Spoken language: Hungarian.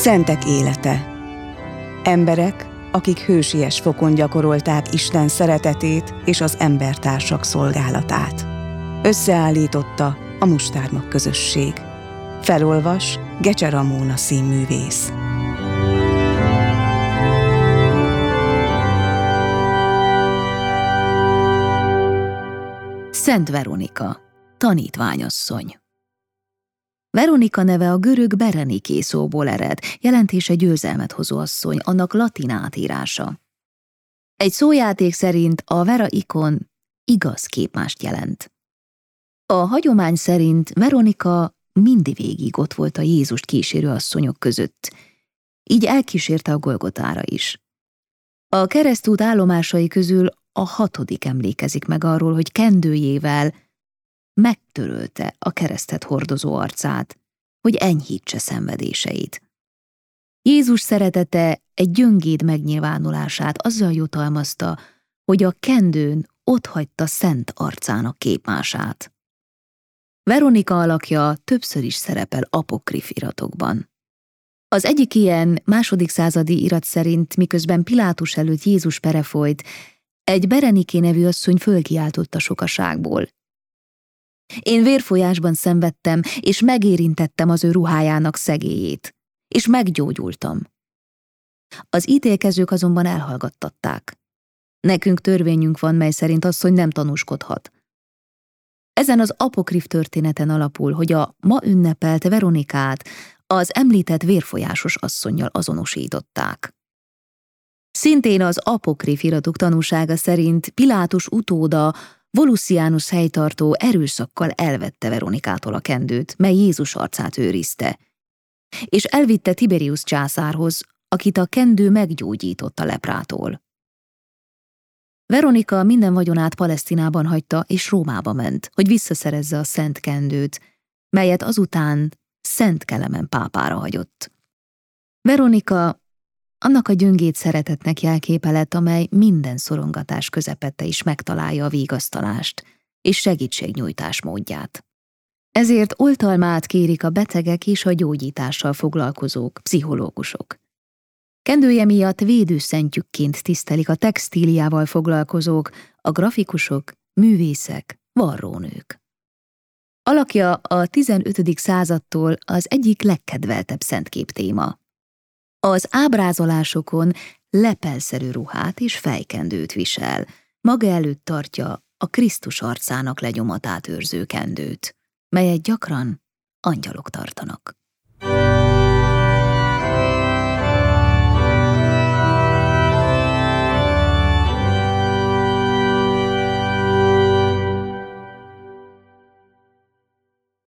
Szentek élete. Emberek, akik hősies fokon gyakorolták Isten szeretetét és az embertársak szolgálatát. Összeállította a Mustármag közösség. Felolvas Gecse Ramóna színművész. Szent Veronika, tanítványasszony. Veronika neve a görög Bereniké szóból ered, jelentése győzelmet hozó asszony, annak latin átírása. Egy szójáték szerint a Vera ikon igaz képmást jelent. A hagyomány szerint Veronika mindvégig ott volt a Jézust kísérő asszonyok között, így elkísérte a Golgotára is. A keresztút állomásai közül a 6. emlékezik meg arról, hogy kendőjével megtörölte a keresztet hordozó arcát, hogy enyhítse szenvedéseit. Jézus szeretete egy gyöngéd megnyilvánulását azzal jutalmazta, hogy a kendőn otthagyta szent arcának képmását. Veronika alakja többször is szerepel apokrif iratokban. Az egyik ilyen 2. századi irat szerint, miközben Pilátus előtt Jézus pere folyt, egy Bereniké nevű asszony fölkiáltott a sokaságból: én vérfolyásban szenvedtem, és megérintettem az ő ruhájának szegélyét, és meggyógyultam. Az ítélkezők azonban elhallgattatták. Nekünk törvényünk van, mely szerint asszony nem tanúskodhat. Ezen az apokrif történeten alapul, hogy a ma ünnepelt Veronikát az említett vérfolyásos asszonnyal azonosították. Szintén az apokrif iratok tanúsága szerint Pilátus utóda, Volusianus helytartó erőszakkal elvette Veronikától a kendőt, mely Jézus arcát őrizte, és elvitte Tiberius császárhoz, akit a kendő meggyógyított a leprától. Veronika minden vagyonát Palesztinában hagyta, és Rómába ment, hogy visszaszerezze a szent kendőt, melyet azután Szent Kelemen pápára hagyott. Veronika annak a gyöngéd szeretetnek jelképe lett, amely minden szorongatás közepette is megtalálja a vigasztalást és segítségnyújtás módját. Ezért oltalmát kérik a betegek és a gyógyítással foglalkozók, pszichológusok. Kendője miatt védőszentjükként tisztelik a textíliával foglalkozók, a grafikusok, művészek, varrónők. Alakja a 15. századtól az egyik legkedveltebb szentkép téma. Az ábrázolásokon lepelszerű ruhát és fejkendőt visel, maga előtt tartja a Krisztus arcának lenyomatát őrző kendőt, melyet gyakran angyalok tartanak.